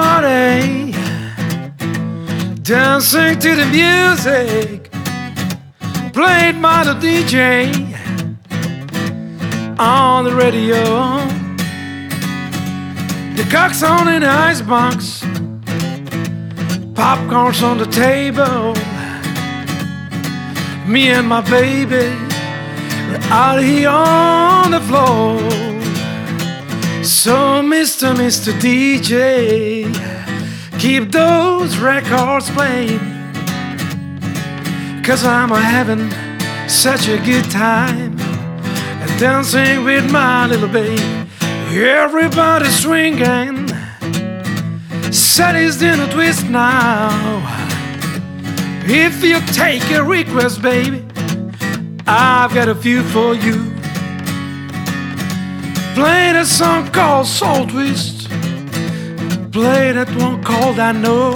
party, dancing to the music played by the DJ on the radio. The cock's on in the icebox, popcorn's on the table. Me and my baby, we're out here on the floor. So Mr. DJ, keep those records playing, 'cause I'm having such a good time dancing with my little baby. Everybody's swinging, Sally's in a twist now. If you take a request, baby, I've got a few for you. Play that song called Soul Twist, play that one called I Know.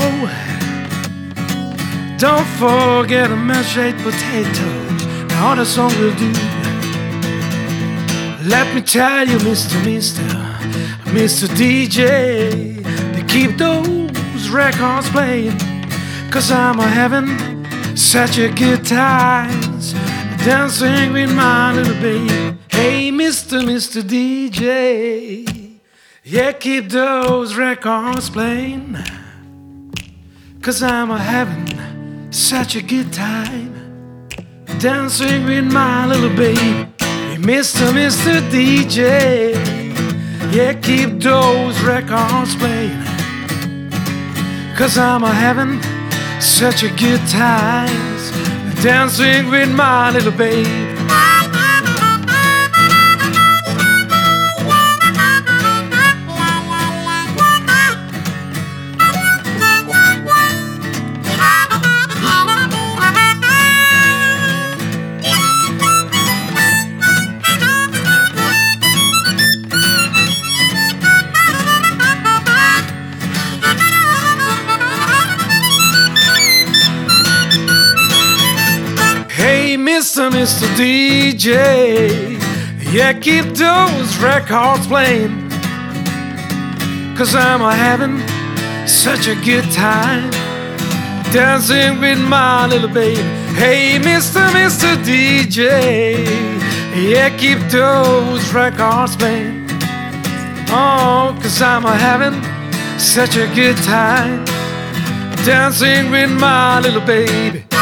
Don't forget a mashed potatoes, now the song will do. Let me tell you, Mr. DJ, to keep those records playing, 'cause I'm having such a good time dancing with my little baby. Hey, Mr. DJ, yeah, keep those records playing, 'cause I'm having such a good time dancing with my little baby. Hey, Mr. DJ, yeah, keep those records playing, 'cause I'm having such a good time dancing with my little baby. Mr. DJ, yeah, keep those records playing, 'cause I'm having such a good time dancing with my little baby. Hey, Mr. DJ, yeah, keep those records playing. Oh, 'cause I'm having such a good time dancing with my little baby.